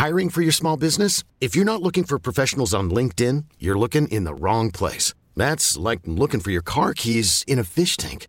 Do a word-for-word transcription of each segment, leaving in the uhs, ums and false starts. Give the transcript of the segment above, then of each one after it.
Hiring for your small business? If you're not looking for professionals on LinkedIn, you're looking in the wrong place. That's like looking for your car keys in a fish tank.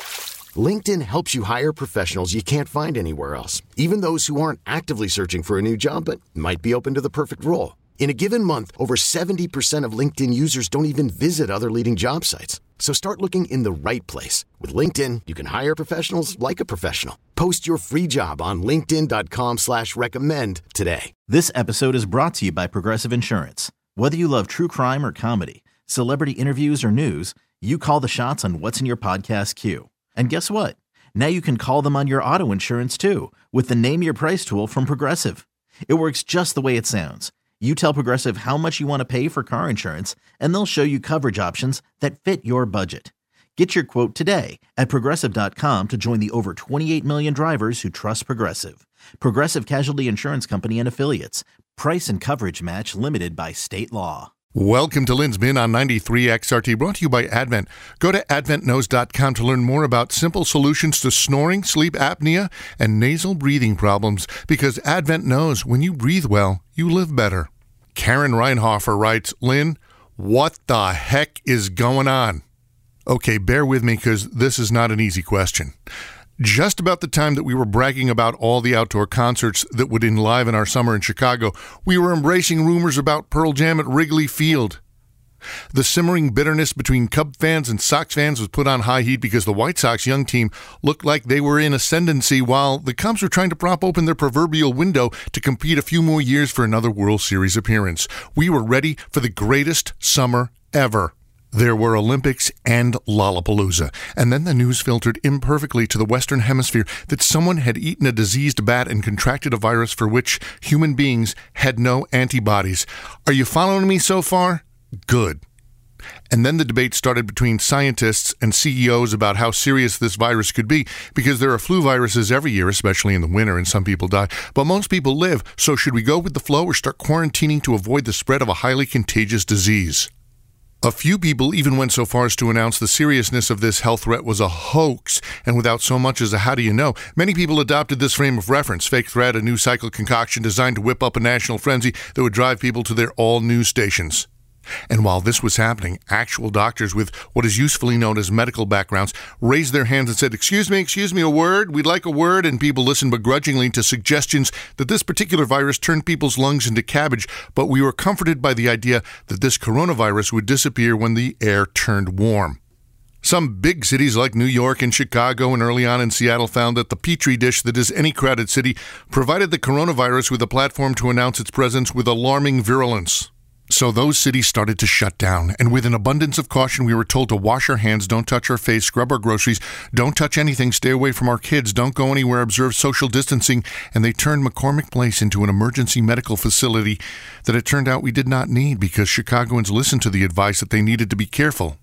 LinkedIn helps you hire professionals you can't find anywhere else, even those who aren't actively searching for a new job but might be open to the perfect role. In a given month, over seventy percent of LinkedIn users don't even visit other leading job sites. So start looking in the right place. With LinkedIn, you can hire professionals like a professional. Post your free job on linkedin dot com slash recommend today. This episode is brought to you by Progressive Insurance. Whether you love true crime or comedy, celebrity interviews or news, you call the shots on what's in your podcast queue. And guess what? Now you can call them on your auto insurance too with the Name Your Price tool from Progressive. It works just the way it sounds. You tell Progressive how much you want to pay for car insurance, and they'll show you coverage options that fit your budget. Get your quote today at progressive dot com to join the over twenty-eight million drivers who trust Progressive. Progressive Casualty Insurance Company and Affiliates. Price and coverage match limited by state law. Welcome to Lynn's Bin on ninety-three X R T, brought to you by Advent. Go to advent knows dot com to learn more about simple solutions to snoring, sleep apnea, and nasal breathing problems, because Advent knows when you breathe well, you live better. Karen Reinhofer writes, Lynn, what the heck is going on? Okay, bear with me because this is not an easy question. Just about the time that we were bragging about all the outdoor concerts that would enliven our summer in Chicago, we were embracing rumors about Pearl Jam at Wrigley Field. The simmering bitterness between Cub fans and Sox fans was put on high heat because the White Sox young team looked like they were in ascendancy while the Cubs were trying to prop open their proverbial window to compete a few more years for another World Series appearance. We were ready for the greatest summer ever. There were Olympics and Lollapalooza, and then the news filtered imperfectly to the Western Hemisphere that someone had eaten a diseased bat and contracted a virus for which human beings had no antibodies. Are you following me so far? Good. And then the debate started between scientists and C E Os about how serious this virus could be, because there are flu viruses every year, especially in the winter, and some people die. But most people live, so should we go with the flow or start quarantining to avoid the spread of a highly contagious disease? A few people even went so far as to announce the seriousness of this health threat was a hoax, and without so much as a how do you know, many people adopted this frame of reference. Fake threat, a news cycle concoction designed to whip up a national frenzy that would drive people to their all-news stations. And while this was happening, actual doctors with what is usefully known as medical backgrounds raised their hands and said, excuse me, excuse me, a word? We'd like a word. And people listened begrudgingly to suggestions that this particular virus turned people's lungs into cabbage. But we were comforted by the idea that this coronavirus would disappear when the air turned warm. Some big cities like New York and Chicago and early on in Seattle found that the petri dish that is any crowded city provided the coronavirus with a platform to announce its presence with alarming virulence. So those cities started to shut down, and with an abundance of caution, we were told to wash our hands, don't touch our face, scrub our groceries, don't touch anything, stay away from our kids, don't go anywhere, observe social distancing, and they turned McCormick Place into an emergency medical facility that it turned out we did not need because Chicagoans listened to the advice that they needed to be careful.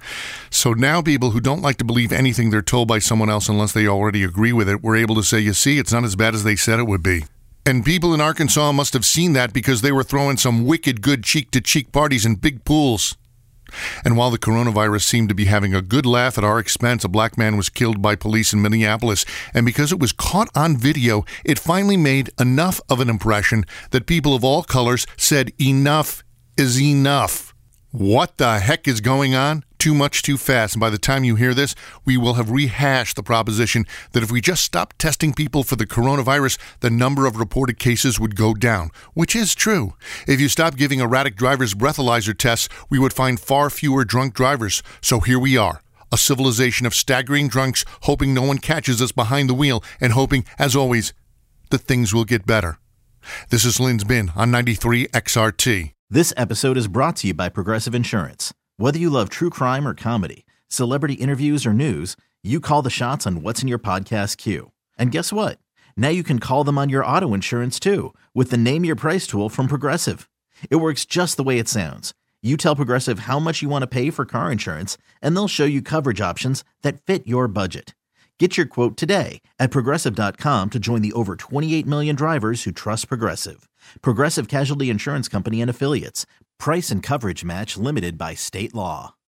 So now people who don't like to believe anything they're told by someone else unless they already agree with it were able to say, you see, it's not as bad as they said it would be. And people in Arkansas must have seen that because they were throwing some wicked good cheek-to-cheek parties in big pools. And while the coronavirus seemed to be having a good laugh at our expense, a black man was killed by police in Minneapolis. And because it was caught on video, it finally made enough of an impression that people of all colors said enough is enough. What the heck is going on? Too much, too fast. And by the time you hear this, we will have rehashed the proposition that if we just stopped testing people for the coronavirus, the number of reported cases would go down, which is true. If you stop giving erratic drivers breathalyzer tests, we would find far fewer drunk drivers. So here we are, a civilization of staggering drunks, hoping no one catches us behind the wheel and hoping, as always, that things will get better. This is Lynn's Bin on ninety-three X R T. This episode is brought to you by Progressive Insurance. Whether you love true crime or comedy, celebrity interviews or news, you call the shots on what's in your podcast queue. And guess what? Now you can call them on your auto insurance too with the Name Your Price tool from Progressive. It works just the way it sounds. You tell Progressive how much you want to pay for car insurance, and they'll show you coverage options that fit your budget. Get your quote today at progressive dot com to join the over twenty-eight million drivers who trust Progressive. Progressive Casualty Insurance Company and Affiliates. Price and coverage match limited by state law.